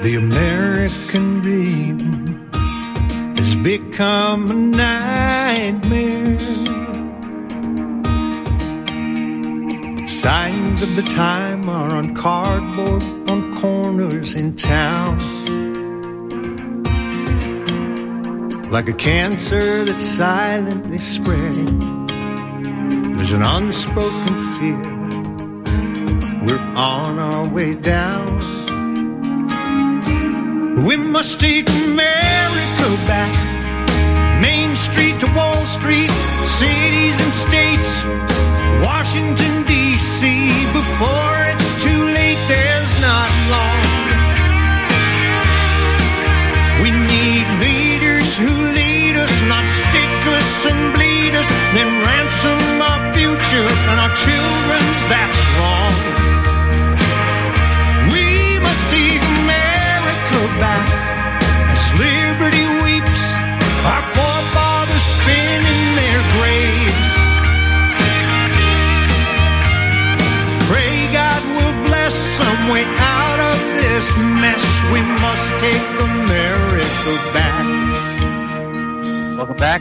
The American dream has become a nightmare. Signs of the time are on cardboard on corners in town. Like a cancer that's silently spreading, there's an unspoken fear. We're on our way down. We must take America back. Main Street to Wall Street, cities and states, Washington, D.C. Before it's too late, there's not long. We need leaders who lead us, not stick us and bleed us, then ransom our future and our children's. That's wrong. We must take America back as liberty weeps, our forefathers spin in their graves. Pray God will bless some way out of this mess. We must take America back. Welcome back.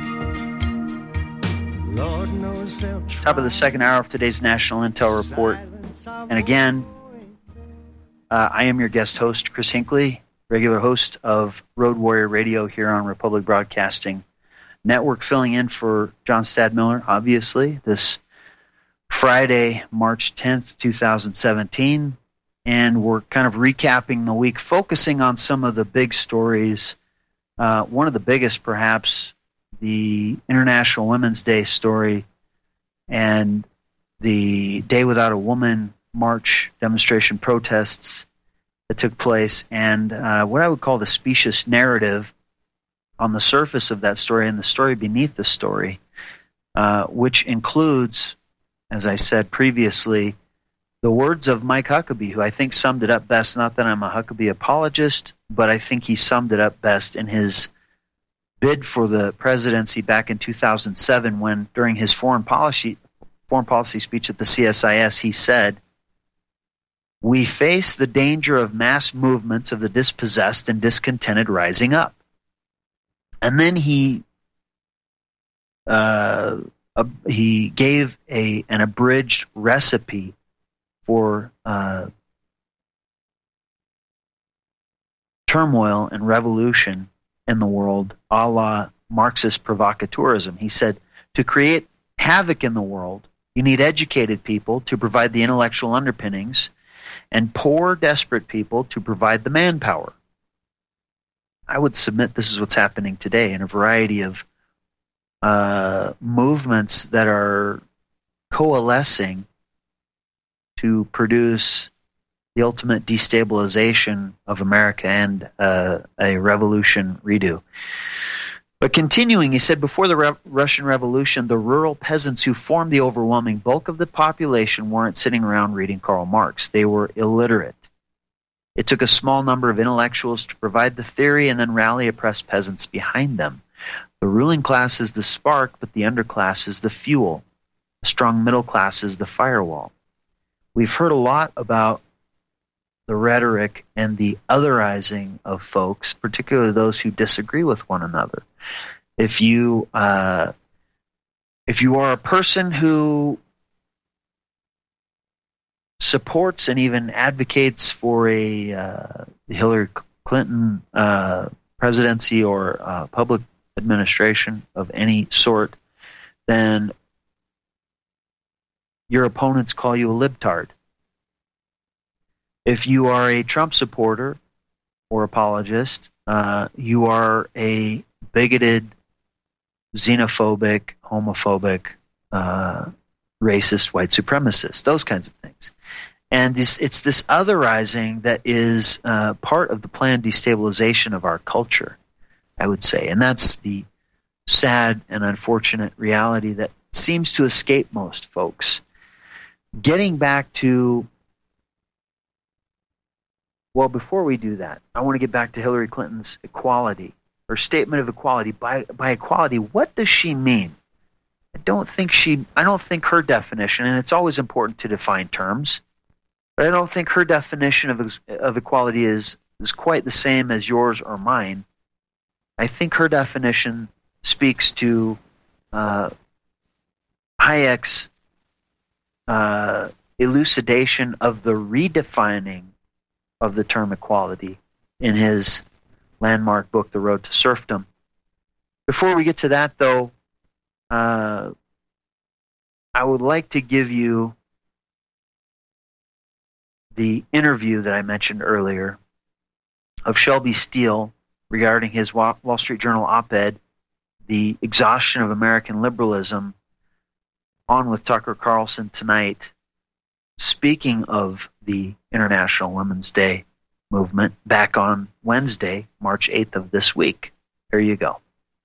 Lord knows they'll try. Top of the second hour of today's National Intel Report. And again, I am your guest host, Chris Hinckley, regular host of Road Warrior Radio here on Republic Broadcasting Network, filling in for John Stadmiller, obviously, this Friday, March 10th, 2017. And we're kind of recapping the week, focusing on some of the big stories. One of the biggest, perhaps, the International Women's Day story and the Day Without a Woman march, demonstration, protests that took place, and what I would call the specious narrative on the surface of that story and the story beneath the story, which includes, as I said previously, the words of Mike Huckabee, who I think summed it up best. Not that I'm a Huckabee apologist, but I think he summed it up best in his bid for the presidency back in 2007 when, during his foreign policy speech at the CSIS, he said, "We face the danger of mass movements of the dispossessed and discontented rising up." And then he gave an abridged recipe for turmoil and revolution in the world, a la Marxist provocateurism. He said, to create havoc in the world, you need educated people to provide the intellectual underpinnings and poor, desperate people to provide the manpower. I would submit this is what's happening today in a variety of movements that are coalescing to produce the ultimate destabilization of America and a revolution redo. But continuing, he said, before the Russian Revolution, the rural peasants who formed the overwhelming bulk of the population weren't sitting around reading Karl Marx. They were illiterate. It took a small number of intellectuals to provide the theory and then rally oppressed peasants behind them. The ruling class is the spark, but the underclass is the fuel. The strong middle class is the firewall. We've heard a lot about the rhetoric and the otherizing of folks, particularly those who disagree with one another. If you are a person who supports and even advocates for a Hillary Clinton presidency or public administration of any sort, then your opponents call you a libtard. If you are a Trump supporter or apologist, you are a bigoted, xenophobic, homophobic, racist, white supremacist, those kinds of things. And it's this otherizing that is part of the planned destabilization of our culture, I would say. And that's the sad and unfortunate reality that seems to escape most folks. Getting back to, well, before we do that, I want to get back to Hillary Clinton's equality, her statement of equality. By equality, what does she mean? I don't think her definition, and it's always important to define terms, but I don't think her definition of equality is is quite the same as yours or mine, I think her definition speaks to Hayek's elucidation of the redefining of the term equality in his landmark book, The Road to Serfdom. Before we get to that, though, I would like to give you the interview that I mentioned earlier of Shelby Steele regarding his Wall Street Journal op-ed, The Exhaustion of American Liberalism, on with Tucker Carlson tonight, speaking of the International Women's Day movement back on Wednesday, March 8th of this week. Here you go.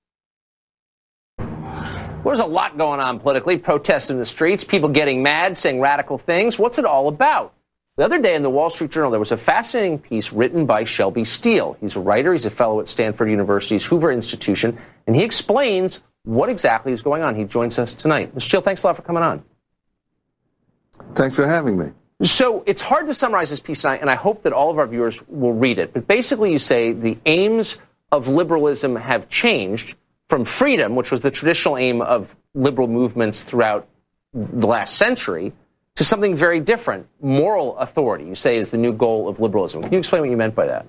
There's a lot going on politically, protests in the streets, people getting mad, saying radical things. What's it all about? The other day in the Wall Street Journal, there was a fascinating piece written by Shelby Steele. He's a writer. He's a fellow at Stanford University's Hoover Institution, and he explains what exactly is going on. He joins us tonight. Mr. Steele, thanks a lot for coming on. Thanks for having me. So it's hard to summarize this piece tonight, and I hope that all of our viewers will read it. But basically you say the aims of liberalism have changed from freedom, which was the traditional aim of liberal movements throughout the last century, to something very different. Moral authority, you say, is the new goal of liberalism. Can you explain what you meant by that?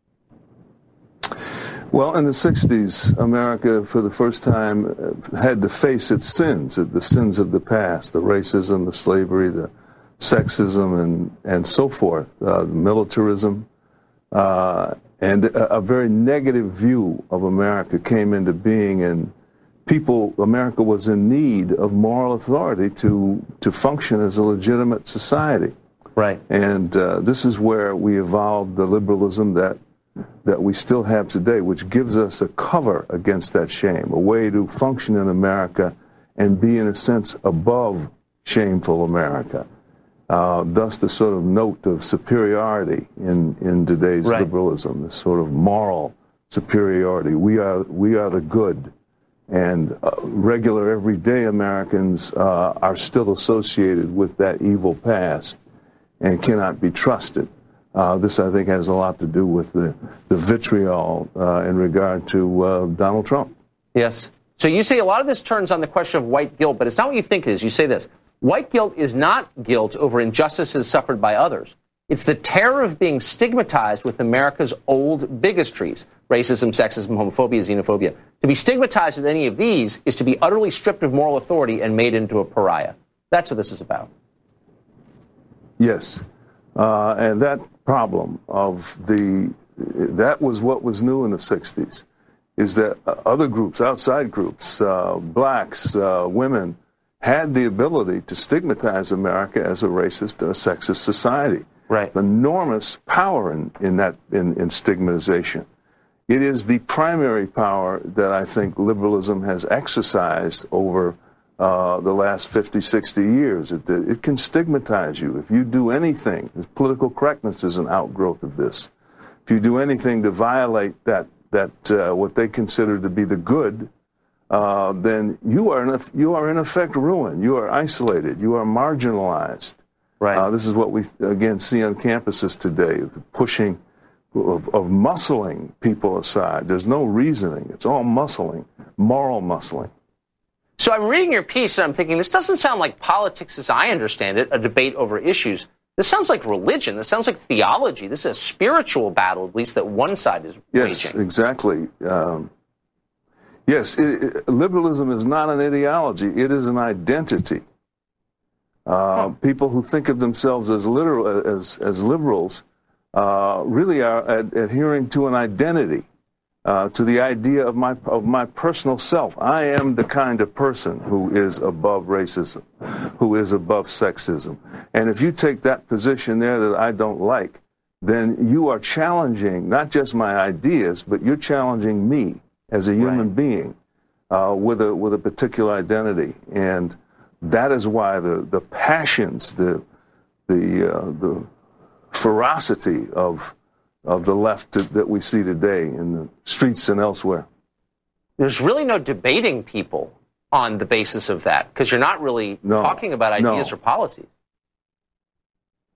Well, in the 60s, America, for the first time, had to face its sins, the sins of the past, the racism, the slavery, the sexism, and so forth, the militarism, and a very negative view of America came into being, and America was in need of moral authority to function as a legitimate society. Right. And this is where we evolved the liberalism that we still have today, which gives us a cover against that shame, a way to function in America and be, in a sense, above shameful America. Thus, the sort of note of superiority in today's liberalism, this sort of moral superiority. We are the good, and regular, everyday Americans are still associated with that evil past and cannot be trusted. This, I think, has a lot to do with the vitriol in regard to Donald Trump. Yes. So you say a lot of this turns on the question of white guilt, but it's not what you think it is. You say this: white guilt is not guilt over injustices suffered by others. It's the terror of being stigmatized with America's old bigotries, racism, sexism, homophobia, xenophobia. To be stigmatized with any of these is to be utterly stripped of moral authority and made into a pariah. That's what this is about. Yes. And that problem of that was what was new in the 60s, is that other groups, outside groups, blacks, women, had the ability to stigmatize America as a racist, a sexist society. Right. Enormous power in stigmatization. It is the primary power that I think liberalism has exercised over the last 50, 60 years. It can stigmatize you. If you do anything, political correctness is an outgrowth of this. If you do anything to violate that what they consider to be the good, then you are in effect ruined. You are isolated. You are marginalized. Right. This is what we again see on campuses today: pushing of muscling people aside. There's no reasoning. It's all muscling, moral muscling. So I'm reading your piece and I'm thinking, this doesn't sound like politics as I understand it, a debate over issues. This sounds like religion. This sounds like theology. This is a spiritual battle, at least that one side is waging. Yes, exactly. Yes, liberalism is not an ideology. It is an identity. People who think of themselves as liberals really are adhering to an identity. To the idea of my personal self. I am the kind of person who is above racism, who is above sexism. And if you take that position there that I don't like, then you are challenging not just my ideas, but you're challenging me as a human being with a particular identity. And that is why the passions, the ferocity of the left that we see today in the streets and elsewhere. There's really no debating people on the basis of that, because you're not really talking about ideas or policies.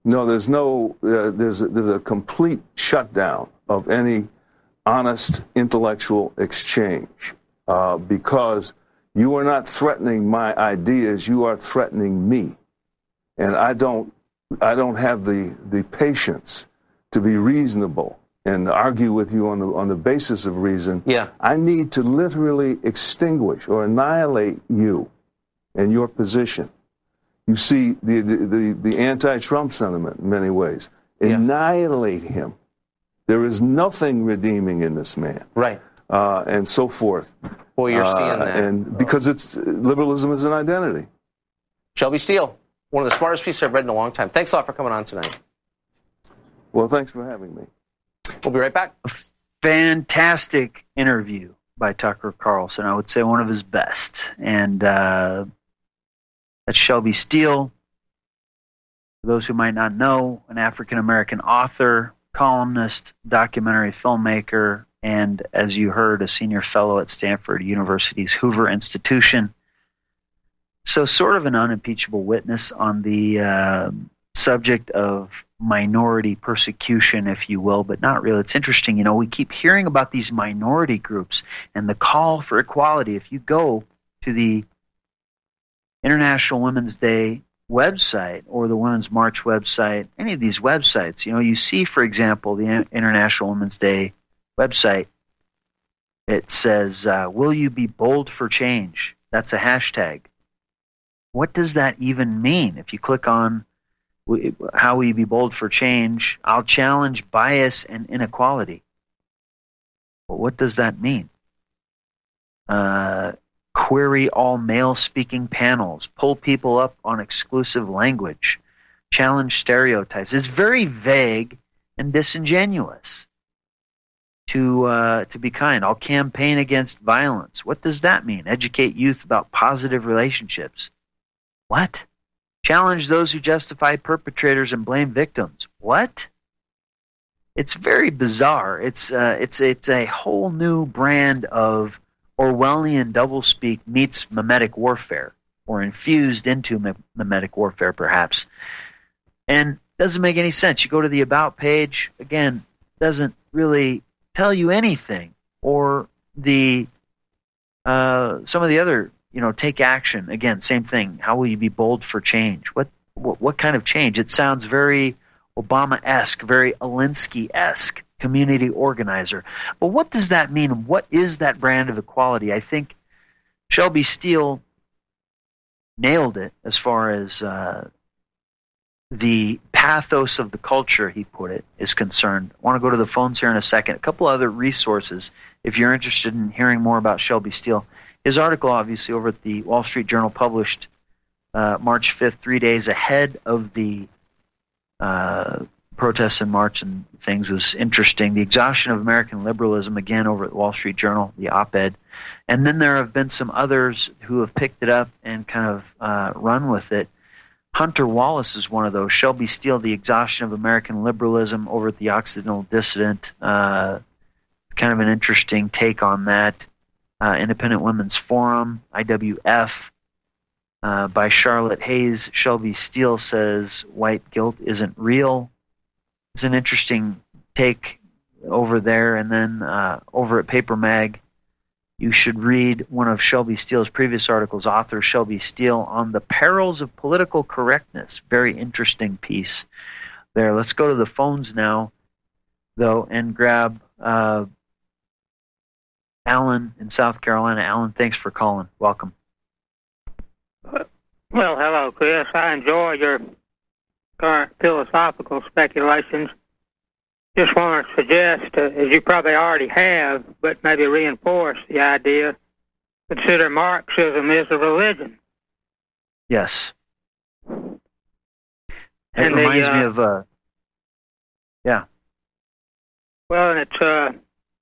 No, there's no. There's a complete shutdown of any honest intellectual exchange because you are not threatening my ideas. You are threatening me, and I don't have the patience to be reasonable and argue with you on the basis of reason. Yeah. I need to literally extinguish or annihilate you and your position. You see the anti-Trump sentiment in many ways. Annihilate him. There is nothing redeeming in this man. Right. And so forth. Well, you're seeing that. And because liberalism is an identity. Shelby Steele, one of the smartest pieces I've read in a long time. Thanks a lot for coming on tonight. Well, thanks for having me. We'll be right back. A fantastic interview by Tucker Carlson. I would say one of his best. And that's Shelby Steele. For those who might not know, an African-American author, columnist, documentary filmmaker, and, as you heard, a senior fellow at Stanford University's Hoover Institution. So sort of an unimpeachable witness on the subject of minority persecution, if you will, but not really. It's interesting, we keep hearing about these minority groups and the call for equality. If you go to the International Women's Day website or the Women's March website, any of these websites, you see, for example, the International Women's Day website, it says, will you be bold for change? That's a hashtag. What does that even mean? If you click on how will you be bold for change, I'll challenge bias and inequality. Well, what does that mean? Query all male-speaking panels, pull people up on exclusive language, challenge stereotypes. It's very vague and disingenuous. To be kind, I'll campaign against violence. What does that mean? Educate youth about positive relationships. What? Challenge those who justify perpetrators and blame victims. What? It's very bizarre. It's a whole new brand of Orwellian doublespeak meets mimetic warfare, or infused into mimetic warfare, perhaps. And doesn't make any sense. You go to the About page, again, doesn't really tell you anything. Or the some of the other, take action. Again, same thing. How will you be bold for change? What kind of change? It sounds very Obama-esque, very Alinsky-esque, community organizer. But what does that mean? What is that brand of equality? I think Shelby Steele nailed it as far as the pathos of the culture, he put it, is concerned. I want to go to the phones here in a second. A couple other resources if you're interested in hearing more about Shelby Steele. His article, obviously, over at the Wall Street Journal, published March 5th, 3 days ahead of the protests and march and things, was interesting. The Exhaustion of American Liberalism, again, over at the Wall Street Journal, the op-ed. And then there have been some others who have picked it up and kind of run with it. Hunter Wallace is one of those. Shelby Steele, The Exhaustion of American Liberalism, over at the Occidental Dissident. Kind of an interesting take on that. Independent Women's Forum, IWF, by Charlotte Hayes. Shelby Steele says white guilt isn't real. It's an interesting take over there. And then over at Paper Mag, you should read one of Shelby Steele's previous articles, author Shelby Steele, on the perils of political correctness. Very interesting piece there. Let's go to the phones now, though, and grab Alan in South Carolina. Alan, thanks for calling. Welcome. Well, hello, Chris. I enjoy your current philosophical speculations. Just want to suggest, as you probably already have, but maybe reinforce the idea, consider Marxism as a religion. Yes. It reminds me of, yeah. Well, and it's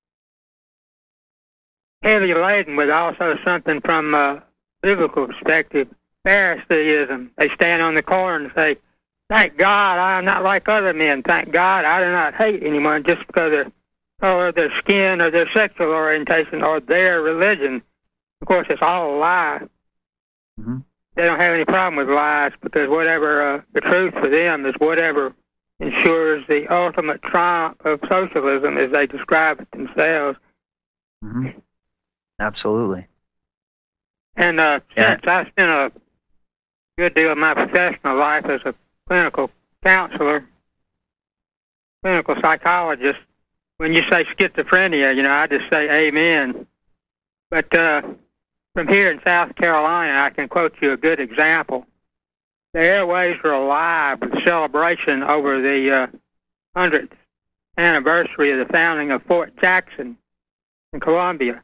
heavily laden with also something from a biblical perspective. Phariseeism. They stand on the corner and say, thank God I'm not like other men. Thank God I do not hate anyone just because of their color, their skin, or their sexual orientation, or their religion. Of course, it's all a lie. Mm-hmm. they don't have any problem with lies, because whatever the truth for them is whatever ensures the ultimate triumph of socialism, as they describe it themselves. Mm-hmm. Absolutely. And since I spent a good deal of my professional life as a clinical counselor, clinical psychologist, when you say schizophrenia, I just say amen. But from here in South Carolina, I can quote you a good example. The airways are alive with celebration over the 100th anniversary of the founding of Fort Jackson in Columbia.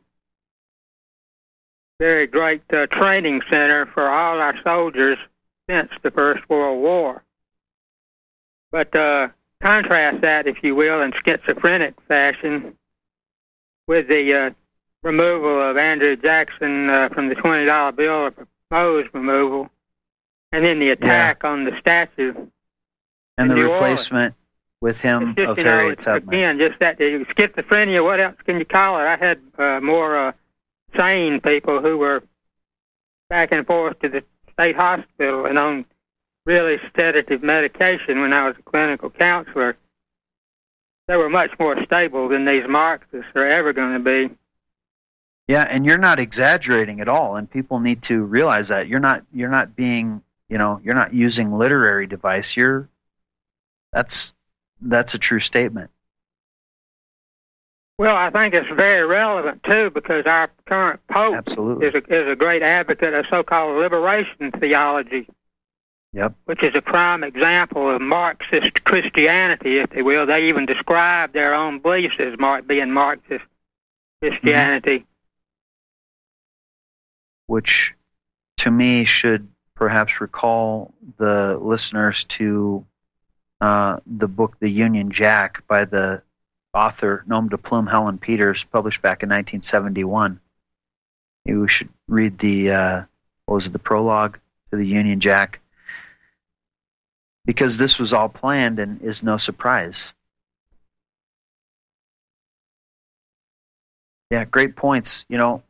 Very great training center for all our soldiers since the First World War. But contrast that, if you will, in schizophrenic fashion with the removal of Andrew Jackson from the $20 bill, or proposed removal, and then the attack on the statue. And the replacement with him of Harriet Tubman. Again, just that schizophrenia, what else can you call it? I had more sane people who were back and forth to the state hospital and on really sedative medication when I was a clinical counselor. They were much more stable than these Marxists are ever going to be. Yeah, and you're not exaggerating at all, and people need to realize that you're not being, you're not using literary device. That's a true statement. Well, I think it's very relevant too, because our current Pope is a great advocate of so-called liberation theology. Yep. Which is a prime example of Marxist Christianity, if they will. They even describe their own beliefs as being Marxist Christianity. Mm-hmm. Which, to me, should perhaps recall the listeners to the book The Union Jack by the author nom de plume Helen Peters, published back in 1971. Maybe we should read the prologue to The Union Jack, because this was all planned and is no surprise. Yeah, great points.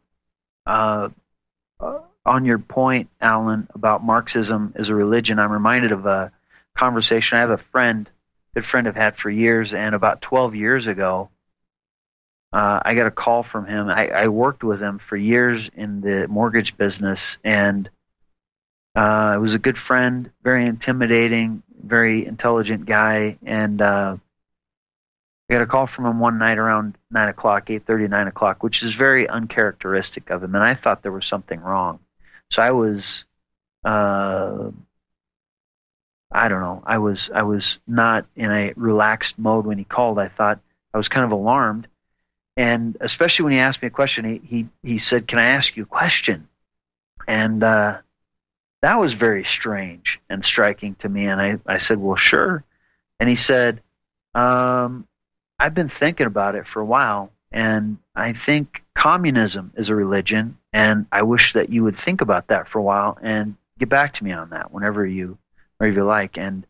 On your point, Alan, about Marxism as a religion, I'm reminded of a conversation. I have a good friend I've had for years, and about 12 years ago, I got a call from him. I worked with him for years in the mortgage business, and it was a good friend, very intimidating, very intelligent guy, and I got a call from him one night around 9 o'clock, 8:30, 9 o'clock, which is very uncharacteristic of him, and I thought there was something wrong. So I was, I was not in a relaxed mode when he called. I thought I was kind of alarmed, and especially when he asked me a question, he said, "Can I ask you a question?" And that was very strange and striking to me, and I said, "Well, sure." And he said, "I've been thinking about it for a while, and I think communism is a religion, and I wish that you would think about that for a while and get back to me on that whenever you like." And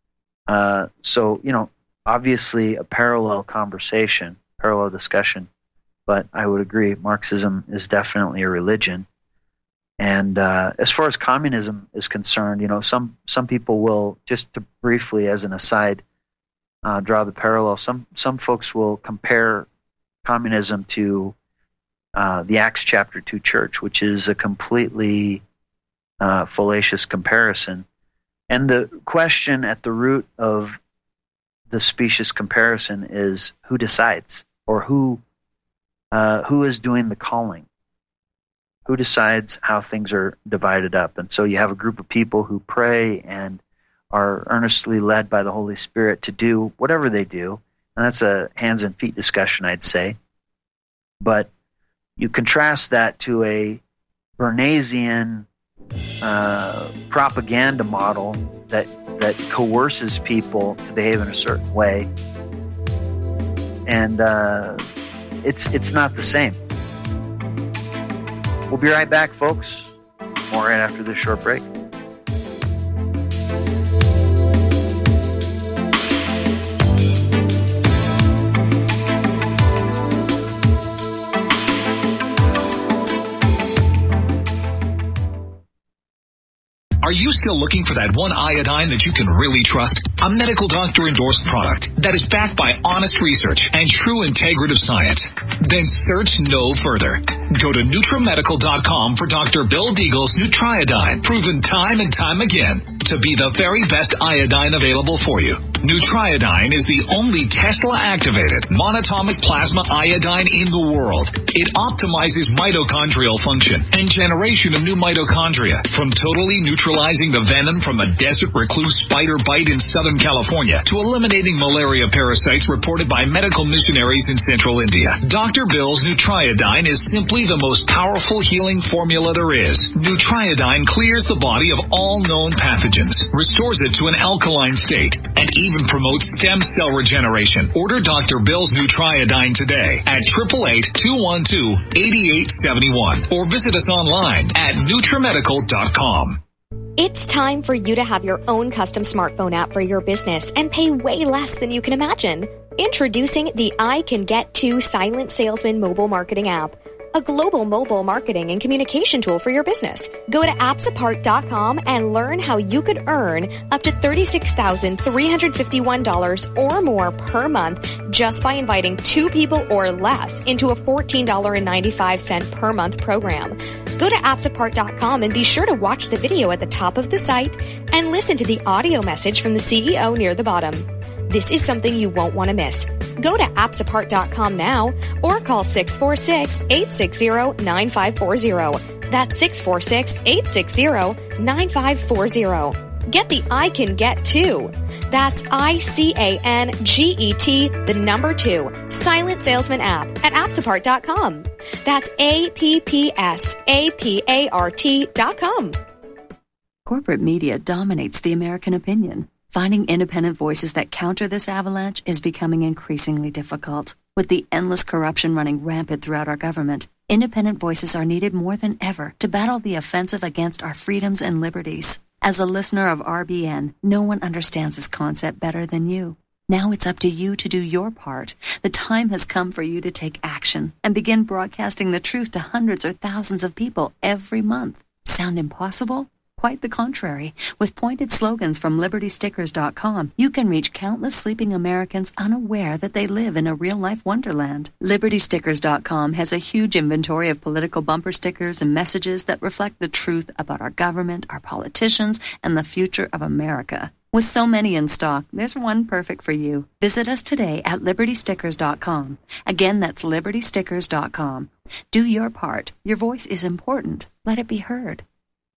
so, obviously a parallel discussion, but I would agree Marxism is definitely a religion. And as far as communism is concerned, some people will, just to briefly as an aside, draw the parallel. Some folks will compare communism to the Acts chapter 2 church, which is a completely fallacious comparison. And the question at the root of the specious comparison is who decides, or who is doing the calling? Who decides how things are divided up? And so you have a group of people who pray and are earnestly led by the Holy Spirit to do whatever they do. And that's a hands and feet discussion, I'd say. But you contrast that to a Bernaysian propaganda model that coerces people to behave in a certain way, and it's not the same. We'll be right back, folks. More right after this short break. Are you still looking for that one iodine that you can really trust? A medical doctor endorsed product that is backed by honest research and true integrative science? Then search no further. Go to NutriMedical.com for Dr. Bill Deagle's Nutriodine, proven time and time again to be the very best iodine available for you. Nutriodine is the only Tesla-activated monatomic plasma iodine in the world. It optimizes mitochondrial function and generation of new mitochondria, from totally neutralizing the venom from a desert recluse spider bite in Southern California to eliminating malaria parasites reported by medical missionaries in central India. Dr. Bill's Nutriodine is simply the most powerful healing formula there is. Nutriodine clears the body of all known pathogens, restores it to an alkaline state, and even promotes stem cell regeneration. Order Dr. Bill's Nutriodine today at 888-212-8871 or visit us online at NutriMedical.com. It's time for you to have your own custom smartphone app for your business and pay way less than you can imagine. Introducing the I Can Get To Silent Salesman mobile marketing app, a global mobile marketing and communication tool for your business. Go to appsapart.com and learn how you could earn up to $36,351 or more per month just by inviting 2 people or less into a $14.95 per month program. Go to appsapart.com and be sure to watch the video at the top of the site and listen to the audio message from the CEO near the bottom. This is something you won't want to miss. Go to appsapart.com now or call 646-860-9540. That's 646-860-9540. Get the I Can Get To. That's ICANGET, the number 2, Silent Salesman app at appsapart.com. That's APPSAPART.com. Corporate media dominates the American opinion. Finding independent voices that counter this avalanche is becoming increasingly difficult. With the endless corruption running rampant throughout our government, independent voices are needed more than ever to battle the offensive against our freedoms and liberties. As a listener of RBN, no one understands this concept better than you. Now it's up to you to do your part. The time has come for you to take action and begin broadcasting the truth to hundreds or thousands of people every month. Sound impossible? Quite the contrary. With pointed slogans from LibertyStickers.com, you can reach countless sleeping Americans unaware that they live in a real-life wonderland. LibertyStickers.com has a huge inventory of political bumper stickers and messages that reflect the truth about our government, our politicians, and the future of America. With so many in stock, there's one perfect for you. Visit us today at LibertyStickers.com. Again, that's LibertyStickers.com. Do your part. Your voice is important. Let it be heard.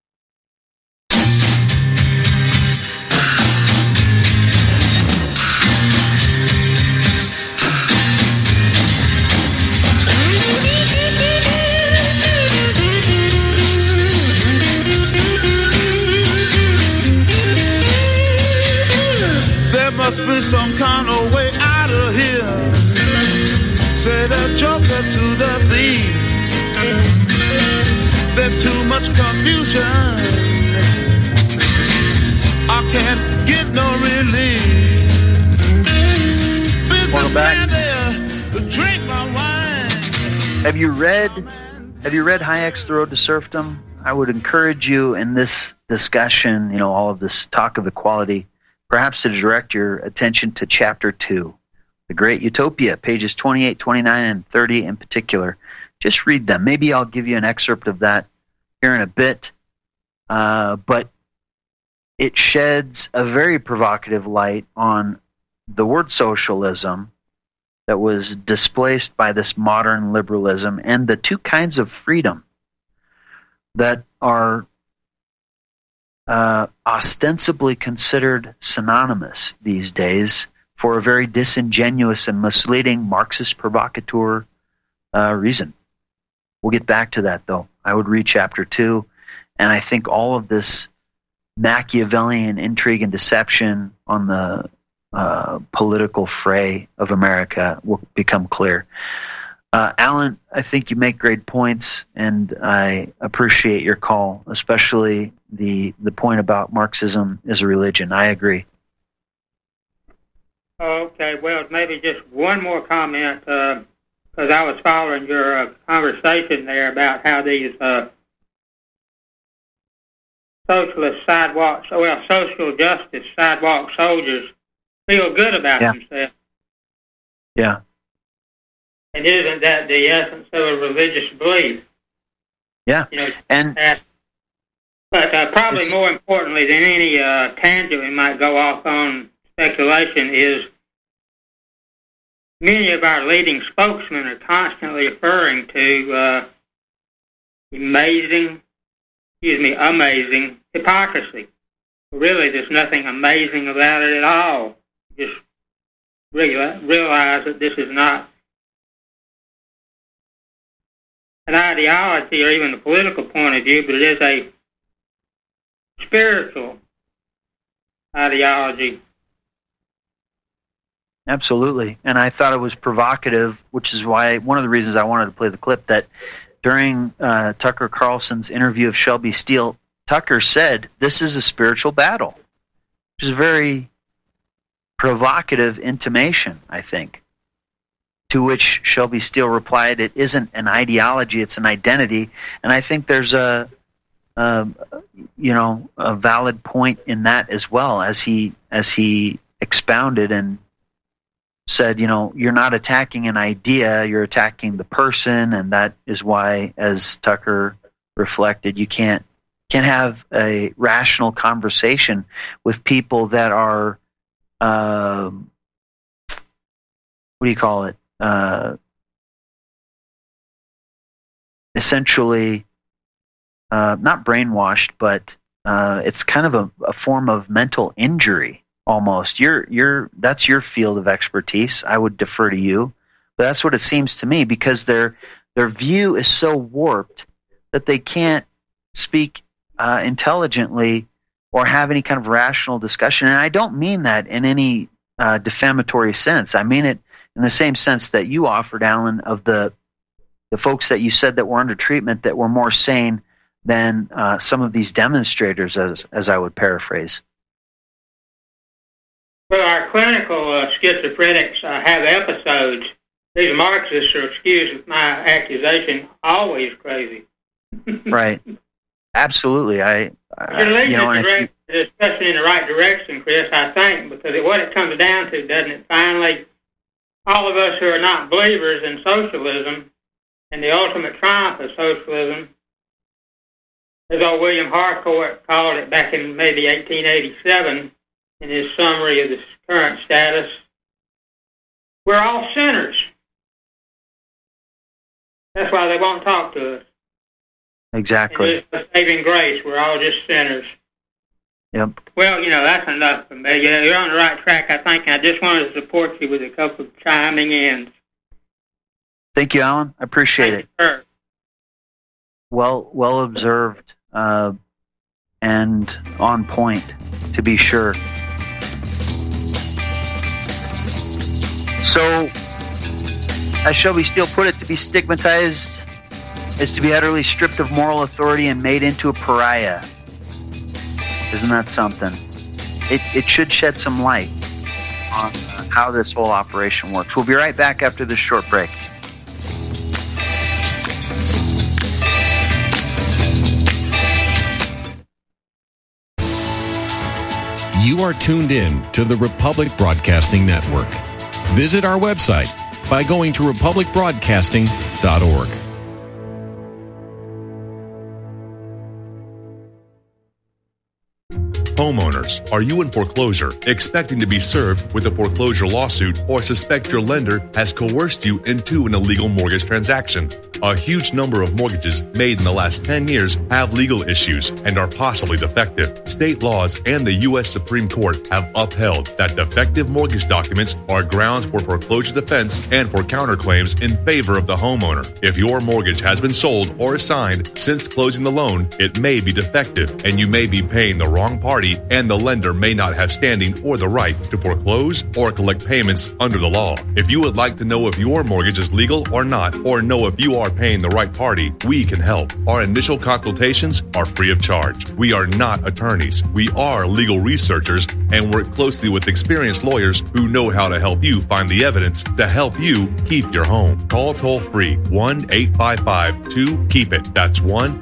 There must be some kind of way out of here, said a joker to the thief. There's too much confusion, I can't get no relief. Welcome back. Drink my wine. Have you read Hayek's The Road to Serfdom? I would encourage you in this discussion, all of this talk of equality, perhaps to direct your attention to Chapter 2, The Great Utopia, pages 28, 29, and 30 in particular. Just read them. Maybe I'll give you an excerpt of that here in a bit. But it sheds a very provocative light on the word socialism that was displaced by this modern liberalism and the two kinds of freedom that are ostensibly considered synonymous these days for a very disingenuous and misleading Marxist provocateur reason. We'll get back to that, though. I would read Chapter 2, and I think all of this Machiavellian intrigue and deception on the political fray of America will become clear. Alan, I think you make great points, and I appreciate your call, especially the point about Marxism is a religion. I agree. Okay, well, maybe just one more comment, because I was following your conversation there about how these social justice sidewalk soldiers feel good about themselves. Yeah. And isn't that the essence of a religious belief? Yeah. But probably more importantly than any tangent we might go off on speculation is many of our leading spokesmen are constantly referring to amazing hypocrisy. Really, there's nothing amazing about it at all. Just realize that this is not an ideology or even a political point of view, but it is a spiritual ideology. Absolutely. And I thought it was provocative, which is why one of the reasons I wanted to play the clip, that during Tucker Carlson's interview of Shelby Steele, Tucker said, this is a spiritual battle, which is a very provocative intimation, I think, to which Shelby Steele replied, it isn't an ideology, it's an identity. And I think there's a valid point in that as well, as he expounded and said, you're not attacking an idea, you're attacking the person, and that is why, as Tucker reflected, you can't have a rational conversation with people that are, essentially not brainwashed, but it's kind of a form of mental injury. Almost, that's your field of expertise. I would defer to you, but that's what it seems to me, because their view is so warped that they can't speak intelligently or have any kind of rational discussion. And I don't mean that in any defamatory sense. I mean it in the same sense that you offered, Alan, of the folks that you said that were under treatment that were more sane than some of these demonstrators, as I would paraphrase. Well, our clinical schizophrenics have episodes. These Marxists are, excused with my accusation, always crazy. Right. Absolutely. You're leading the discussion in the right direction, Chris, I think, because what it comes down to, doesn't it, finally, all of us who are not believers in socialism and the ultimate triumph of socialism, as old William Harcourt called it back in maybe 1887, in his summary of the current status, we're all sinners. That's why they won't talk to us. Exactly. It's a saving grace. We're all just sinners. Yep. Well, that's enough for me. You're on the right track, I think. I just wanted to support you with a couple of chiming ins. Thank you, Alan. I appreciate it. Sure. Well observed, and on point, to be sure. So, as Shelby Steele put it, to be stigmatized is to be utterly stripped of moral authority and made into a pariah. Isn't that something? It should shed some light on how this whole operation works. We'll be right back after this short break. You are tuned in to the Republic Broadcasting Network. Visit our website by going to republicbroadcasting.org. Homeowners, are you in foreclosure, expecting to be served with a foreclosure lawsuit, or suspect your lender has coerced you into an illegal mortgage transaction? A huge number of mortgages made in the last 10 years have legal issues and are possibly defective. State laws and the U.S. Supreme Court have upheld that defective mortgage documents are grounds for foreclosure defense and for counterclaims in favor of the homeowner. If your mortgage has been sold or assigned since closing the loan, it may be defective and you may be paying the wrong party, and the lender may not have standing or the right to foreclose or collect payments under the law. If you would like to know if your mortgage is legal or not, or know if you are are paying the right party, we can help. Our initial consultations are free of charge. We are not attorneys. We are legal researchers and work closely with experienced lawyers who know how to help you find the evidence to help you keep your home. Call toll-free 1-855-2-KEEP-IT. That's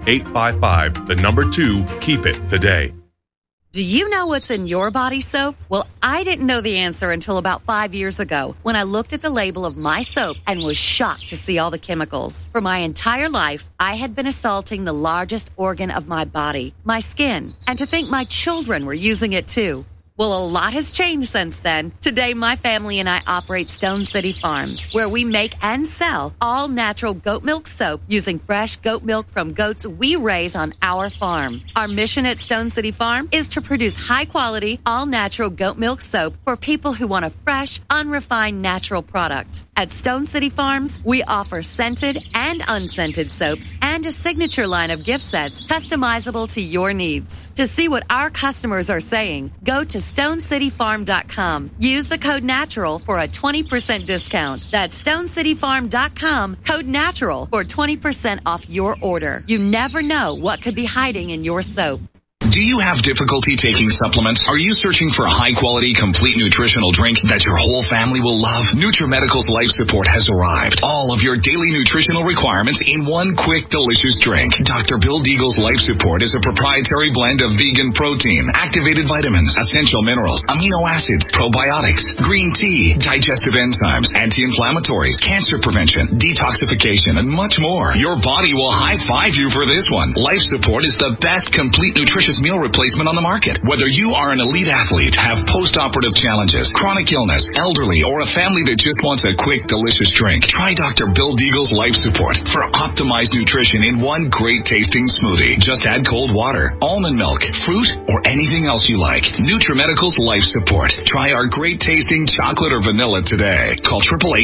1-855-2-KEEP-IT today. Do you know what's in your body soap? Well, I didn't know the answer until about 5 years ago when I looked at the label of my soap and was shocked to see all the chemicals. For my entire life, I had been assaulting the largest organ of my body, my skin, and to think my children were using it too. Well, a lot has changed since then. Today, my family and I operate Stone City Farms, where we make and sell all natural goat milk soap using fresh goat milk from goats we raise on our farm. Our mission at Stone City Farm is to produce high-quality, all-natural goat milk soap for people who want a fresh, unrefined, natural product. At Stone City Farms, we offer scented and unscented soaps and a signature line of gift sets customizable to your needs. To see what our customers are saying, go to StoneCityFarm.com. Use the code NATURAL for a 20% discount. That's StoneCityFarm.com, code NATURAL for 20% off your order. You never know what could be hiding in your soap. Do you have difficulty taking supplements? Are you searching for a high-quality, complete nutritional drink that your whole family will love? NutriMedical's Life Support has arrived. All of your daily nutritional requirements in one quick, delicious drink. Dr. Bill Deagle's Life Support is a proprietary blend of vegan protein, activated vitamins, essential minerals, amino acids, probiotics, green tea, digestive enzymes, anti-inflammatories, cancer prevention, detoxification, and much more. Your body will high-five you for this one. Life Support is the best complete nutritious meal replacement on the market. Whether you are an elite athlete, have post-operative challenges, chronic illness, elderly, or a family that just wants a quick, delicious drink, try Dr. Bill Deagle's Life Support for optimized nutrition in one great tasting smoothie. Just add cold water, almond milk, fruit, or anything else you like. NutriMedical's Life Support. Try our great tasting chocolate or vanilla today. Call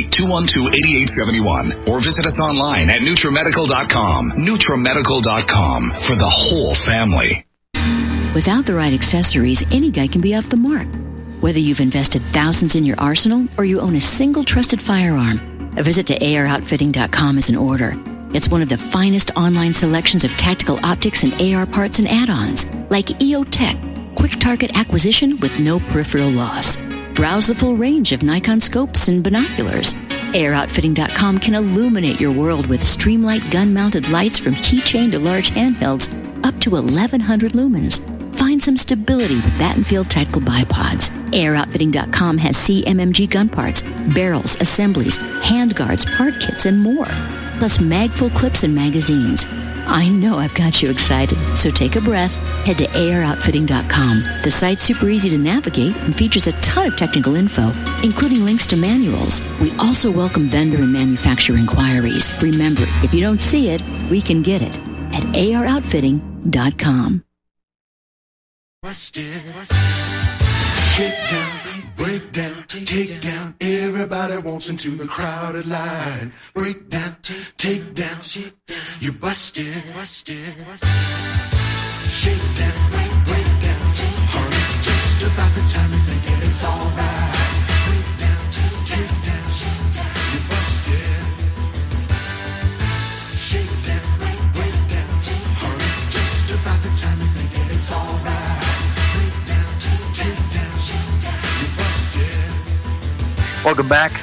888-212-8871 or visit us online at NutriMedical.com. NutriMedical.com for the whole family. Without the right accessories, any guy can be off the mark. Whether you've invested thousands in your arsenal or you own a single trusted firearm, a visit to AROutfitting.com is in order. It's one of the finest online selections of tactical optics and AR parts and add-ons, like EOTech, quick target acquisition with no peripheral loss. Browse the full range of Nikon scopes and binoculars. AROutfitting.com can illuminate your world with Streamlight gun-mounted lights from keychain to large handhelds up to 1,100 lumens. Find some stability with Battenfield Tactical Bipods. AirOutfitting.com has CMMG gun parts, barrels, assemblies, handguards, part kits, and more. Plus mag-full clips and magazines. I know I've got you excited, so take a breath. Head to AirOutfitting.com. The site's super easy to navigate and features a ton of technical info, including links to manuals. We also welcome vendor and manufacturer inquiries. Remember, if you don't see it, we can get it at AirOutfitting.com. Shake down, break down, take down. Everybody wants into the crowded line. Break down, take down, you busted. Shake down, break down, hurry. Just about the time you think that it's alright. Break down, take down, you busted. Shake down, break down, hurry. Just about the time you think that it's alright. Welcome back.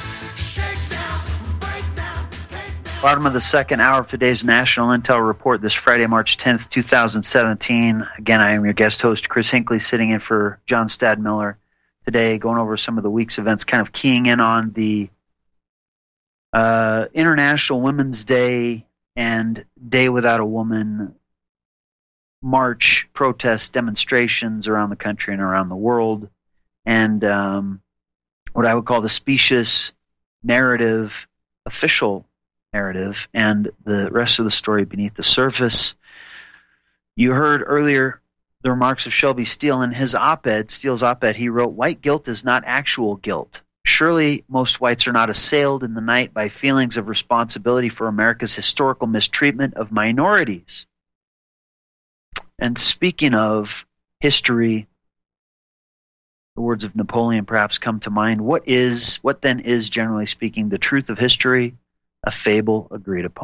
Bottom of the second hour of today's National Intel Report this Friday, March 10th, 2017. Again, I am your guest host, Chris Hinckley, sitting in for John Stadmiller today, going over some of the week's events, kind of keying in on the International Women's Day and Day Without a Woman march, protests, demonstrations around the country and around the world, and what I would call the specious narrative, official narrative, and the rest of the story beneath the surface. You heard earlier the remarks of Shelby Steele in his op-ed, Steele's op-ed. He wrote, "White guilt is not actual guilt. Surely most whites are not assailed in the night by feelings of responsibility for America's historical mistreatment of minorities." And speaking of history, the words of Napoleon perhaps come to mind. What then is, generally speaking, the truth of history? A fable agreed upon.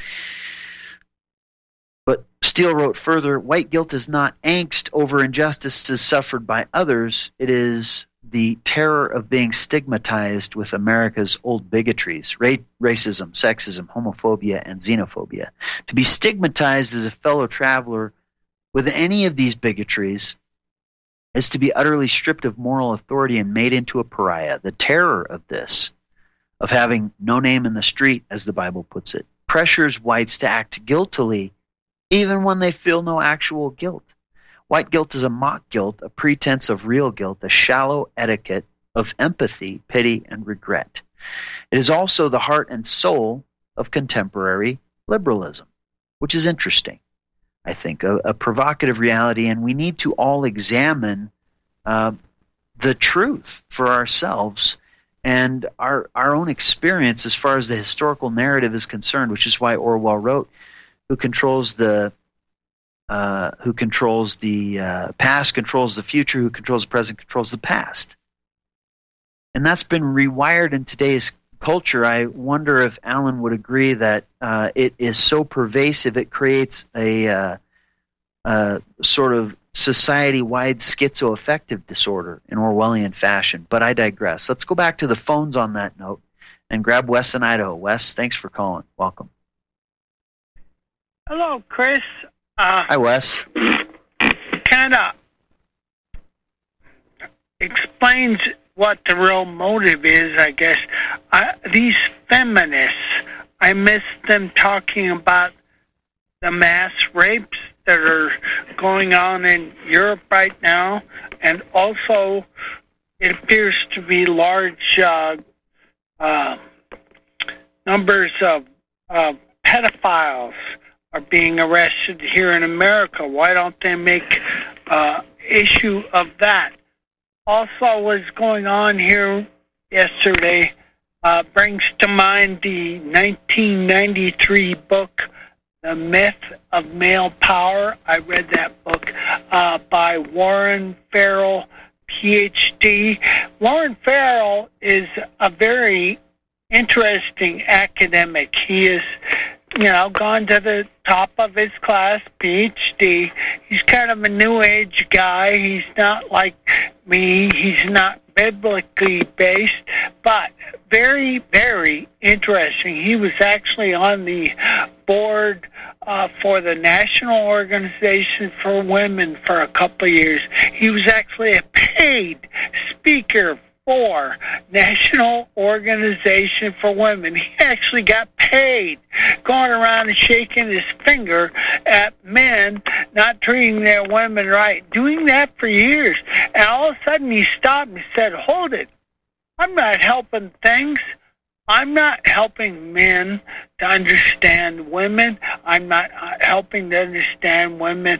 But Steele wrote further, white guilt is not angst over injustices suffered by others. It is the terror of being stigmatized with America's old bigotries, racism, sexism, homophobia, and xenophobia. To be stigmatized as a fellow traveler with any of these bigotries is to be utterly stripped of moral authority and made into a pariah. The terror of this, of having no name in the street, as the Bible puts it, pressures whites to act guiltily even when they feel no actual guilt. White guilt is a mock guilt, a pretense of real guilt, a shallow etiquette of empathy, pity, and regret. It is also the heart and soul of contemporary liberalism, which is interesting, I think, a provocative reality, and we need to all examine the truth for ourselves and our own experience as far as the historical narrative is concerned, which is why Orwell wrote, who controls the past controls the future, who controls the present controls the past. And that's been rewired in today's culture. I wonder if Alan would agree that it is so pervasive it creates a sort of society-wide schizoaffective disorder in Orwellian fashion. But I digress. Let's go back to the phones on that note and grab Wes in Idaho. Wes, thanks for calling. Welcome. Hello, Chris. Hi, Wes. Kind of explains what the real motive is, I guess. These feminists, I miss them talking about the mass rapes that are going on in Europe right now, and also it appears to be large numbers of pedophiles are being arrested here in America. Why don't they make issue of that? Also, what's going on here yesterday brings to mind the 1993 book, The Myth of Male Power. I read that book by Warren Farrell, Ph.D. Warren Farrell is a very interesting academic. He is, gone to the top of his class, PhD. He's kind of a new age guy. He's not like me. He's not biblically based, but very, very interesting. He was actually on the board for the National Organization for Women for a couple of years. He was actually a paid speaker for National Organization for Women. He actually got paid going around and shaking his finger at men not treating their women right, doing that for years. And all of a sudden he stopped and said, hold it, I'm not helping things. I'm not helping men to understand women. I'm not helping to understand women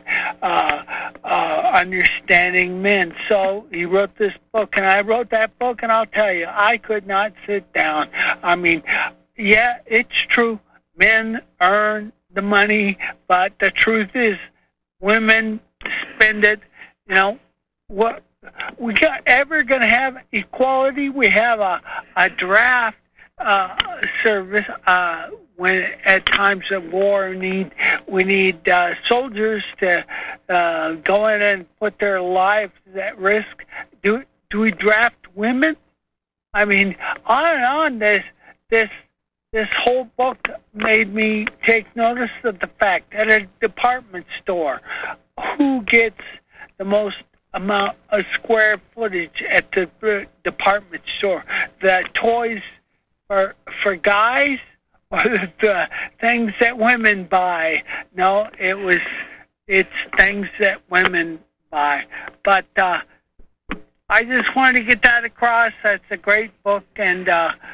understanding men. So he wrote this book, and I wrote that book, and I'll tell you, I could not sit down. I mean, yeah, it's true. Men earn the money, but the truth is women spend it. What we got ever going to have equality? We have a draft service when at times of war we need soldiers to go in and put their lives at risk. Do we draft women? I mean, on and on. This whole book made me take notice of the fact at a department store, who gets the most amount of square footage at the department store? The toys for guys or the things that women buy? No, it's things that women buy. But I just wanted to get that across. That's a great book, and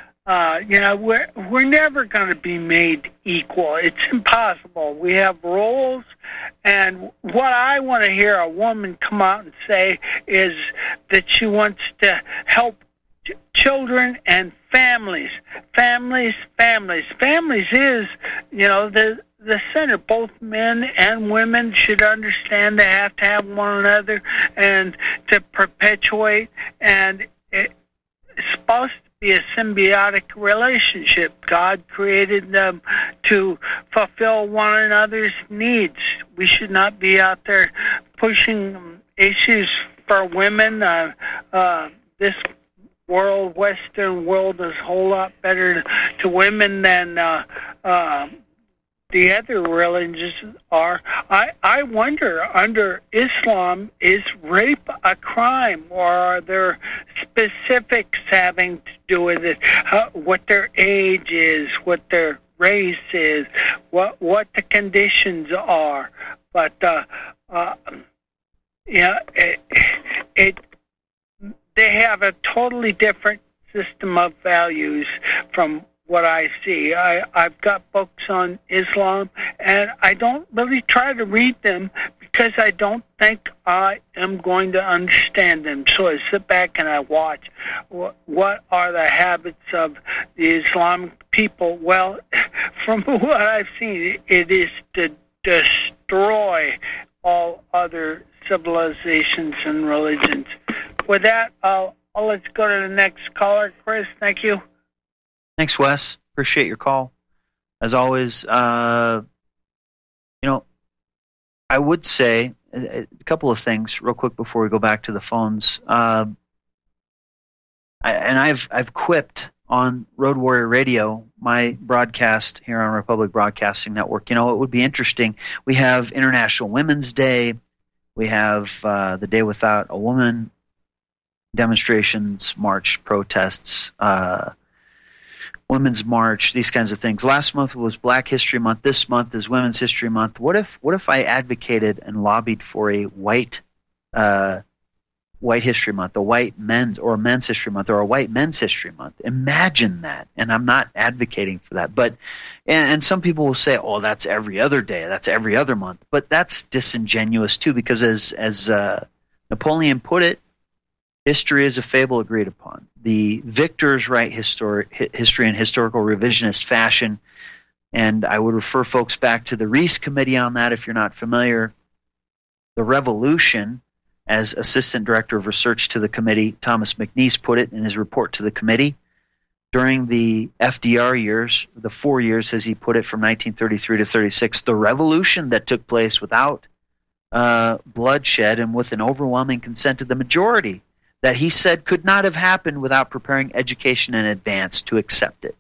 we're never going to be made equal. It's impossible. We have roles, and what I want to hear a woman come out and say is that she wants to help children and families. Families is, the center. Both men and women should understand they have to have one another and to perpetuate, and it's supposed to be a symbiotic relationship. God created them to fulfill one another's needs. We should not be out there pushing issues for women. This world, Western world, is a whole lot better to women than the other religions are. I wonder, under Islam, is rape a crime, or are there specifics having to do with it? What their age is, what their race is, what the conditions are. But they have a totally different system of values from what I see. I've got books on Islam, and I don't really try to read them because I don't think I am going to understand them. So I sit back and I watch. What are the habits of the Islamic people? Well, from what I've seen, it is to destroy all other civilizations and religions. With that, let's go to the next caller. Chris, thank you. Thanks, Wes. Appreciate your call. As always, I would say a couple of things real quick before we go back to the phones. I've quipped on Road Warrior Radio, my broadcast here on Republic Broadcasting Network. It would be interesting. We have International Women's Day. We have the Day Without a Woman, demonstrations, march, protests, Women's March, these kinds of things. Last month was Black History Month. This month is Women's History Month. What if I advocated and lobbied for a white History Month, a white men's or a Men's History Month, or a white Men's History Month? Imagine that. And I'm not advocating for that. But and some people will say, "Oh, that's every other day. That's every other month." But that's disingenuous too, because as Napoleon put it, history is a fable agreed upon. The victors write history in historical revisionist fashion, and I would refer folks back to the Reese Committee on that if you're not familiar. The revolution, as Assistant Director of Research to the committee, Thomas McNeese put it in his report to the committee, during the FDR years, the 4 years, as he put it, from 1933 to 36, the revolution that took place without bloodshed and with an overwhelming consent of the majority, that he said could not have happened without preparing education in advance to accept it.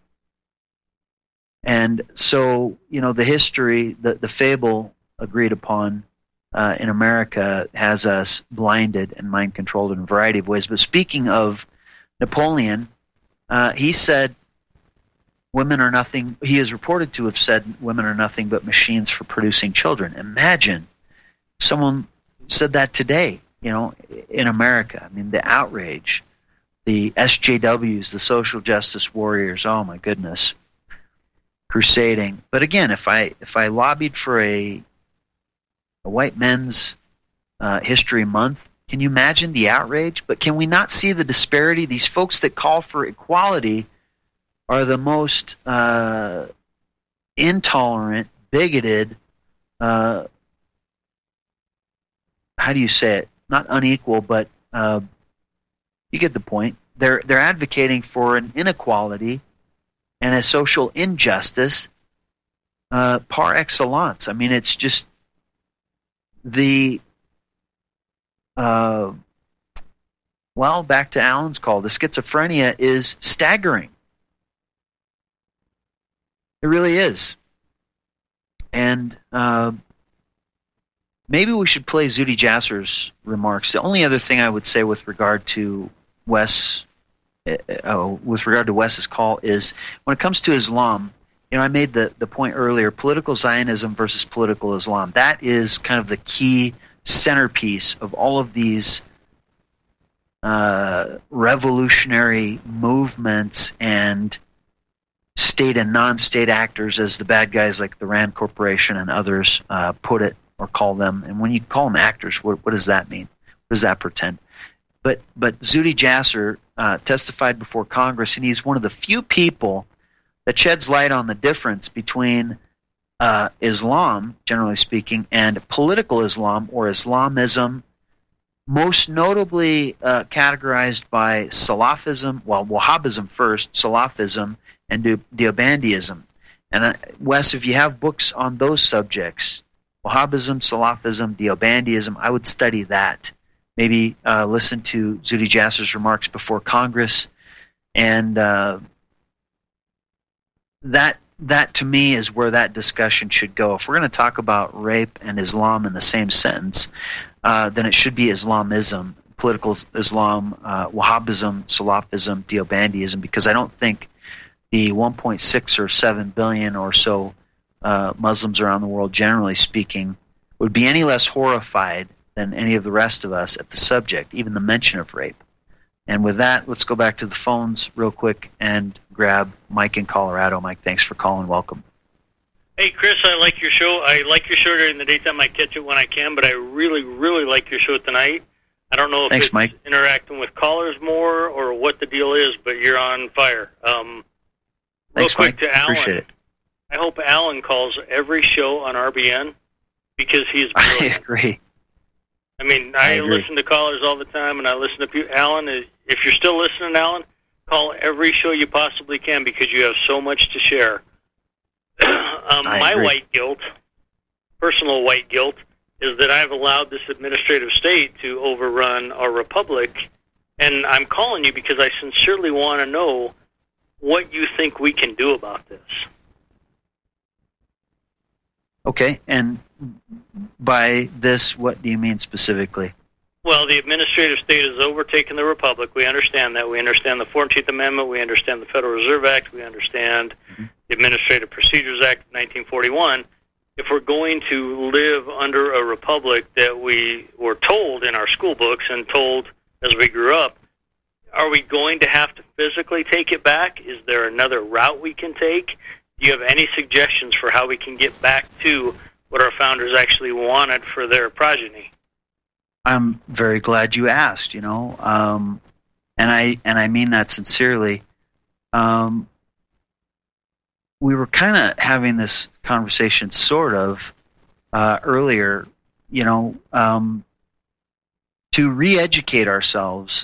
And so, the history, the fable agreed upon in America has us blinded and mind-controlled in a variety of ways. But speaking of Napoleon, he said women are nothing, he is reported to have said women are nothing but machines for producing children. Imagine someone said that today. In America. I mean, the outrage, the SJWs, the social justice warriors, oh my goodness, crusading. But again, if I lobbied for a white men's history month, can you imagine the outrage? But can we not see the disparity? These folks that call for equality are the most intolerant, bigoted, how do you say it? Not unequal, but you get the point. They're advocating for an inequality and a social injustice par excellence. I mean, it's just the back to Alan's call. The schizophrenia is staggering. It really is, and maybe we should play Zuhdi Jasser's remarks. The only other thing I would say with regard to Wes's call is when it comes to Islam, I made the point earlier, political Zionism versus political Islam. That is kind of the key centerpiece of all of these revolutionary movements and state and non-state actors, as the bad guys like the Rand Corporation and others put it, or call them. And when you call them actors, what does that mean? What does that pretend? But Zuhdi Jasser testified before Congress, and he's one of the few people that sheds light on the difference between Islam, generally speaking, and political Islam or Islamism, most notably categorized by Salafism, well, Wahhabism first, Salafism, and Deobandism. And Wes, if you have books on those subjects, Wahhabism, Salafism, Deobandism, I would study that. Maybe listen to Zuhdi Jasser's remarks before Congress, and that to me is where that discussion should go. If we're going to talk about rape and Islam in the same sentence, then it should be Islamism, political Islam, Wahhabism, Salafism, Deobandism, because I don't think the 1.6 or 7 billion or so Muslims around the world, generally speaking, would be any less horrified than any of the rest of us at the subject, even the mention of rape. And with that, let's go back to the phones real quick and grab Mike in Colorado. Mike, thanks for calling. Welcome. Hey, Chris, I like your show. I like your show during the daytime. I catch it when I can, but I really, really like your show tonight. I don't know if it's Mike. Interacting with callers more or what the deal is, but you're on fire. Thanks, real quick Mike. to Alan. Appreciate it. I hope Alan calls every show on RBN because he's brilliant. I agree. I mean, I listen to callers all the time, and I listen to people. Alan, if you're still listening, Alan, call every show you possibly can because you have so much to share. My white guilt, personal white guilt, is that I've allowed this administrative state to overrun our republic, and I'm calling you because I sincerely want to know what you think we can do about this. Okay, and by this, what do you mean specifically? Well, the administrative state has overtaken the republic. We understand that. We understand the 14th Amendment. We understand the Federal Reserve Act. We understand the Administrative Procedures Act of 1941. If we're going to live under a republic that we were told in our school books and told as we grew up, are we going to have to physically take it back? Is there another route we can take? Do you have any suggestions for how we can get back to what our founders actually wanted for their progeny? I'm very glad you asked, and I mean that sincerely. We were kind of having this conversation sort of earlier, to re-educate ourselves.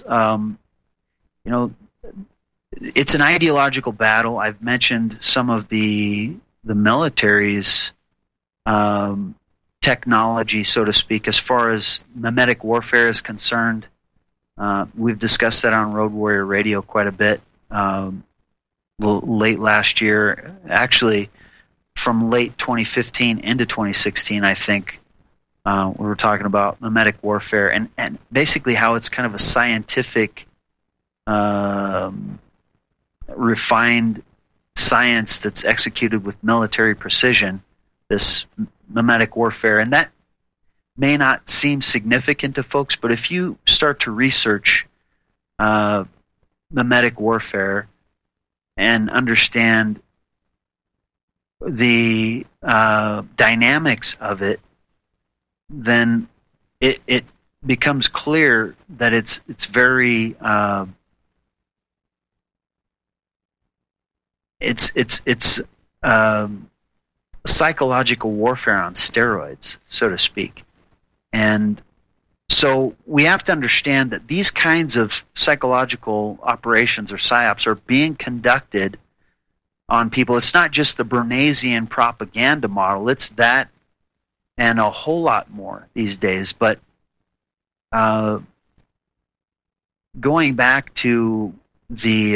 It's an ideological battle. I've mentioned some of the military's technology, so to speak, as far as mimetic warfare is concerned. We've discussed that on Road Warrior Radio quite a bit. Late last year, actually from late 2015 into 2016, I think, we were talking about mimetic warfare and basically how it's kind of a scientific, refined science that's executed with military precision, this mimetic warfare. And that may not seem significant to folks, but if you start to research mimetic warfare and understand the dynamics of it, then it becomes clear that it's very it's psychological warfare on steroids, so to speak. And so we have to understand that these kinds of psychological operations or psyops are being conducted on people. It's not just the Bernaysian propaganda model. It's that and a whole lot more these days. But going back to the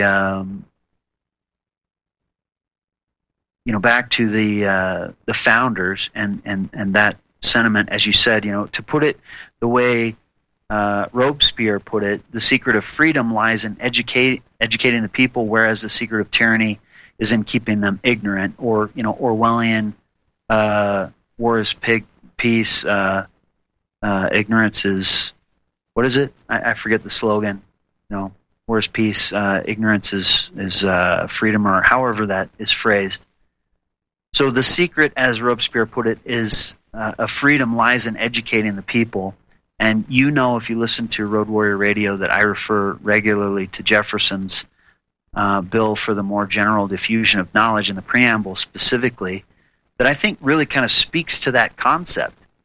the founders and that sentiment, as you said, to put it the way Robespierre put it, the secret of freedom lies in educating the people, whereas the secret of tyranny is in keeping them ignorant. Or Orwellian, war is peace, ignorance is, what is it? I forget the slogan. War is peace, ignorance is freedom, or however that is phrased. So the secret, as Robespierre put it, is of freedom lies in educating the people. And if you listen to Road Warrior Radio, that I refer regularly to Jefferson's bill for the more general diffusion of knowledge in the preamble specifically, that I think really kind of speaks to that concept.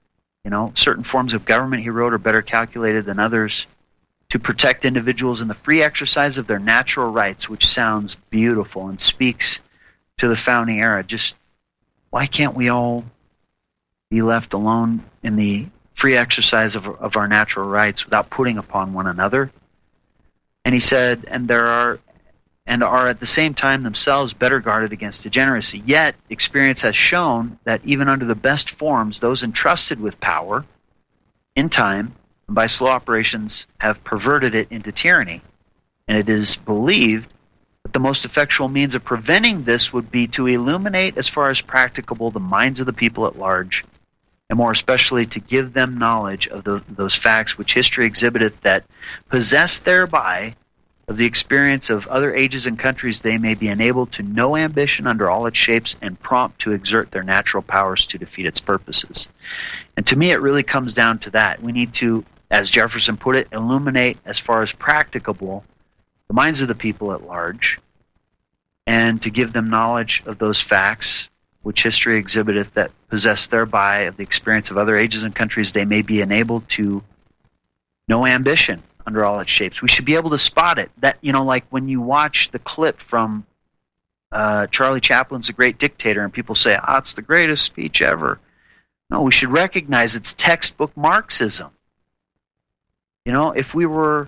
Certain forms of government, he wrote, are better calculated than others to protect individuals in the free exercise of their natural rights, which sounds beautiful and speaks to the founding era. Just why can't we all be left alone in the free exercise of our natural rights without putting upon one another? And he said, and are at the same time themselves better guarded against degeneracy. Yet, experience has shown that even under the best forms, those entrusted with power, in time, and by slow operations, have perverted it into tyranny. And it is believed that the most effectual means of preventing this would be to illuminate, as far as practicable, the minds of the people at large, and more especially to give them knowledge of those facts which history exhibiteth, that possessed thereby of the experience of other ages and countries, they may be enabled to know ambition under all its shapes, and prompt to exert their natural powers to defeat its purposes. And to me, it really comes down to that. We need to, as Jefferson put it, illuminate, as far as practicable, the minds of the people at large, and to give them knowledge of those facts which history exhibiteth, that possess thereby of the experience of other ages and countries, they may be enabled to know ambition under all its shapes. We should be able to spot it. That, like when you watch the clip from Charlie Chaplin's The Great Dictator, and people say, it's the greatest speech ever. No, we should recognize it's textbook Marxism. If we were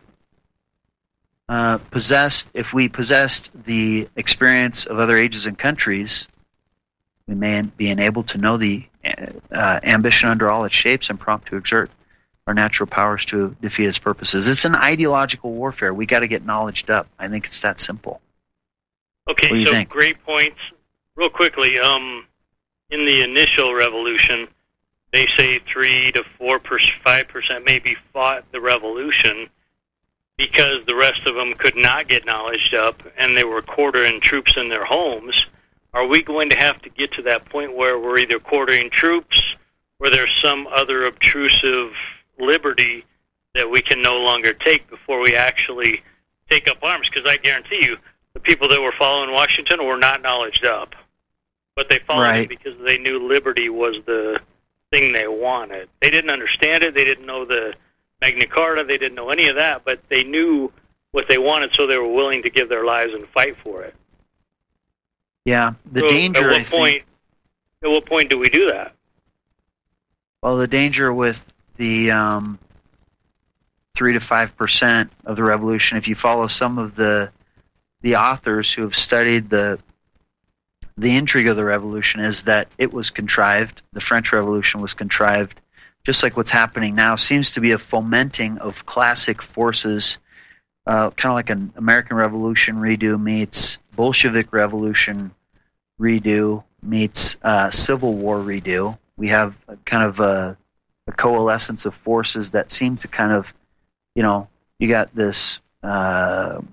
if we possessed the experience of other ages and countries, we may be enabled to know the ambition under all its shapes, and prompt to exert our natural powers to defeat its purposes. It's an ideological warfare. We got to get knowledged up. I think it's that simple. Okay, what do you think? Great points. Real quickly, in the initial revolution, they say 3 to 5% maybe fought the revolution because the rest of them could not get knowledged up, and they were quartering troops in their homes. Are we going to have to get to that point where we're either quartering troops, or there's some other obtrusive liberty that we can no longer take before we actually take up arms? Because I guarantee you, the people that were following Washington were not knowledged up, but they followed him because they knew liberty was the thing they wanted. They didn't understand it. They didn't know the Magna Carta. They didn't know any of that, but they knew what they wanted, so they were willing to give their lives and fight for it. Yeah, danger. At what point do we do that? Well, the danger with the 3 to 5% of the revolution, if you follow some of the authors who have studied the intrigue of the revolution, is that it was contrived. The French Revolution was contrived, just like what's happening now. Seems to be a fomenting of classic forces, kind of like an American Revolution redo meets Bolshevik Revolution redo meets Civil War redo. We have kind of a coalescence of forces that seem to kind of, you got this, the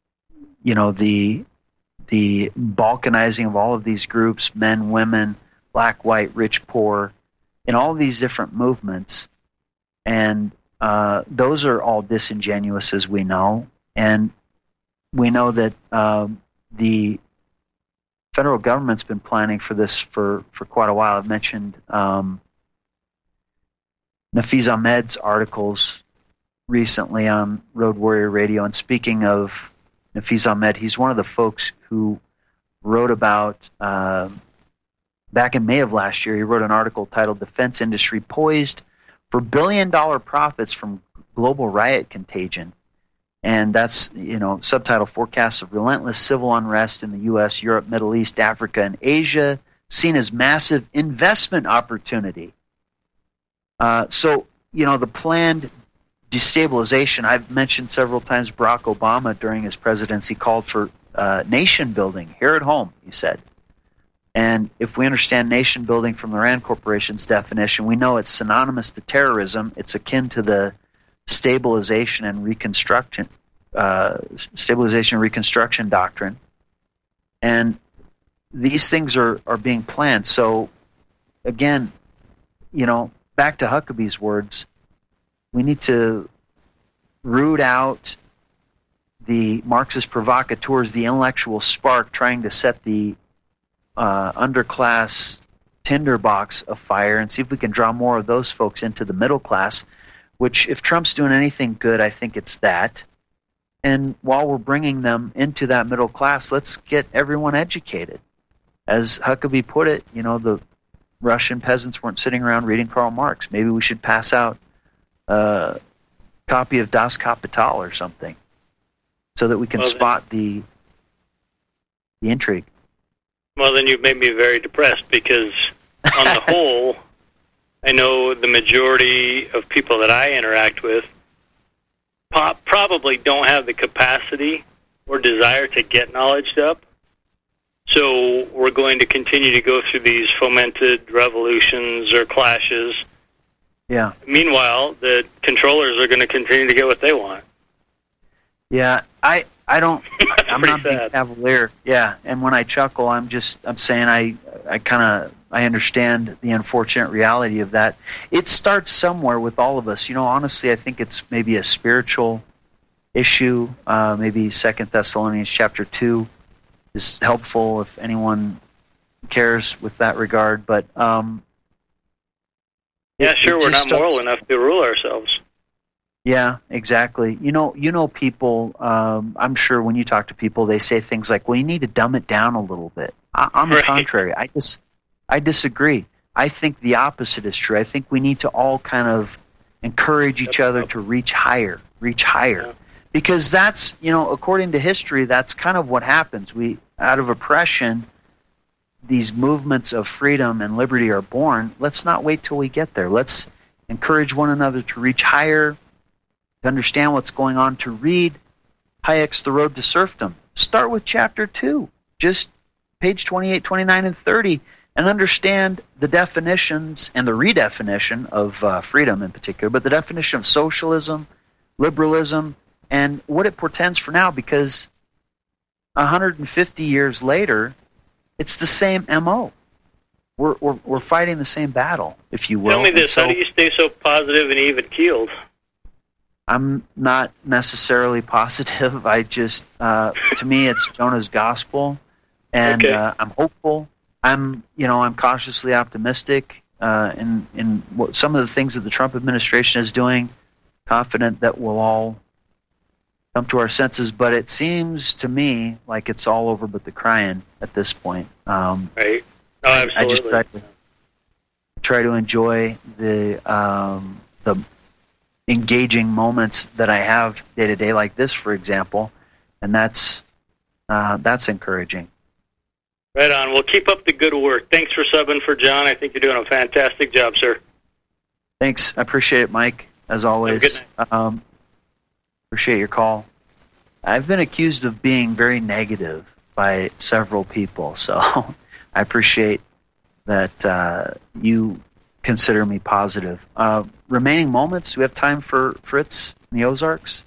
balkanizing of all of these groups, men, women, black, white, rich, poor, in all these different movements. And those are all disingenuous, as we know. And we know that the federal government's been planning for this for quite a while. I've mentioned Nafeez Ahmed's articles recently on Road Warrior Radio. And speaking of Nafeez Ahmed, he's one of the folks who wrote about, back in May of last year, he wrote an article titled "Defense Industry Poised for Billion-Dollar Profits from Global Riot Contagion." And that's, subtitle, "Forecasts of Relentless Civil Unrest in the U.S., Europe, Middle East, Africa, and Asia, seen as massive investment opportunity." So, the planned destabilization, I've mentioned several times Barack Obama during his presidency called for nation building here at home, he said. And if we understand nation building from the Rand Corporation's definition, we know it's synonymous to terrorism. It's akin to the stabilization and reconstruction doctrine. And these things are being planned. So, again, back to Huckabee's words, we need to root out the Marxist provocateurs, the intellectual spark trying to set the underclass tinderbox of fire and see if we can draw more of those folks into the middle class, which if Trump's doing anything good, I think it's that. And while we're bringing them into that middle class, let's get everyone educated. As Huckabee put it, the Russian peasants weren't sitting around reading Karl Marx. Maybe we should pass out a copy of Das Kapital or something so that we can spot the intrigue. Well, then you've made me very depressed because on the whole, I know the majority of people that I interact with probably don't have the capacity or desire to get knowledge up. So we're going to continue to go through these fomented revolutions or clashes. Yeah. Meanwhile, the controllers are going to continue to get what they want. Yeah, I'm not being cavalier. Yeah, and when I chuckle, I'm saying I understand the unfortunate reality of that. It starts somewhere with all of us. Honestly, I think it's maybe a spiritual issue. Maybe 2 Thessalonians chapter 2 is helpful if anyone cares with that regard. But we're not moral enough to rule ourselves. Yeah, exactly. People, I'm sure when you talk to people, they say things like, well, you need to dumb it down a little bit. On the contrary, I disagree. I think the opposite is true. I think we need to all kind of encourage each other to reach higher. Yeah. Because that's, according to history, that's kind of what happens. Out of oppression, these movements of freedom and liberty are born. Let's not wait till we get there. Let's encourage one another to reach higher, to understand what's going on, to read Hayek's The Road to Serfdom. Start with chapter 2, just page 28, 29, and 30, and understand the definitions and the redefinition of freedom in particular, but the definition of socialism, liberalism, and what it portends for now, because 150 years later, it's the same MO. We're fighting the same battle, if you will. Tell me this, how do you stay so positive and even-keeled? I'm not necessarily positive. I just, to me, it's Jonah's gospel, and I'm hopeful. I'm cautiously optimistic in what some of the things that the Trump administration is doing. Confident that we'll all come to our senses, but it seems to me like it's all over but the crying at this point. Right. Oh, absolutely. I just try to enjoy the engaging moments that I have day to day, like this, for example, and that's encouraging. Right on. Well, keep up the good work. Thanks for subbing for John. I think you're doing a fantastic job, sir. Thanks. I appreciate it, Mike, as always. Have a good night. Appreciate your call. I've been accused of being very negative by several people, so I appreciate that you consider me positive. Remaining moments, do we have time for Fritz in the Ozarks?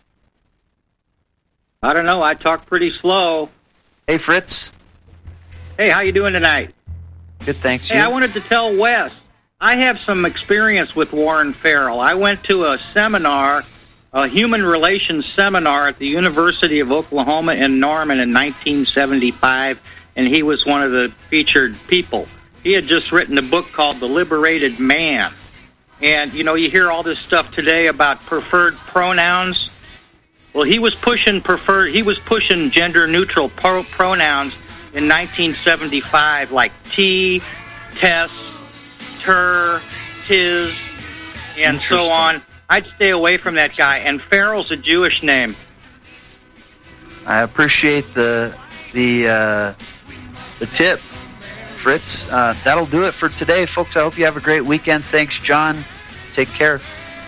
I don't know. I talk pretty slow. Hey, Fritz. Hey, how you doing tonight? Good, thanks. Hey, I wanted to tell Wes, I have some experience with Warren Farrell. I went to a seminar, a human relations seminar at the University of Oklahoma in Norman in 1975, and he was one of the featured people. He had just written a book called The Liberated Man. And, you hear all this stuff today about preferred pronouns. Well, he was pushing gender-neutral pronouns in 1975, like T, Tess, Ter, Tis, and so on. I'd stay away from that guy. And Farrell's a Jewish name. I appreciate the tip, Fritz. That'll do it for today, folks. I hope you have a great weekend. Thanks, John. Take care.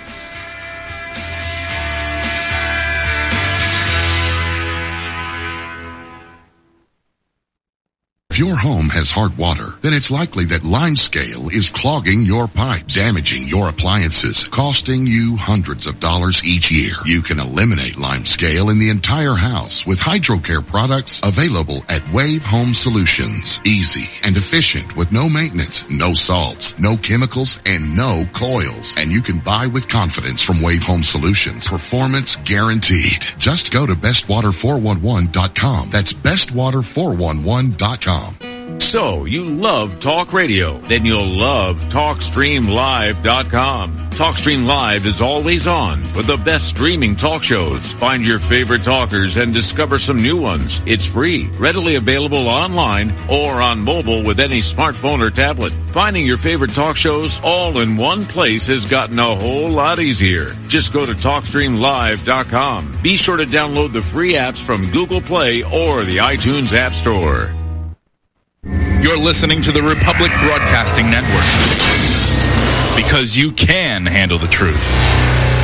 If your home has hard water, then it's likely that Limescale is clogging your pipes, damaging your appliances, costing you hundreds of dollars each year. You can eliminate Limescale in the entire house with HydroCare products available at Wave Home Solutions. Easy and efficient with no maintenance, no salts, no chemicals, and no coils. And you can buy with confidence from Wave Home Solutions. Performance guaranteed. Just go to bestwater411.com. That's bestwater411.com. So, you love talk radio? Then you'll love TalkStreamLive.com. TalkStream Live is always on with the best streaming talk shows. Find your favorite talkers and discover some new ones. It's free, readily available online or on mobile with any smartphone or tablet. Finding your favorite talk shows all in one place has gotten a whole lot easier. Just go to TalkStreamLive.com. Be sure to download the free apps from Google Play or the iTunes App Store. You're listening to the Republic Broadcasting Network, because you can handle the truth.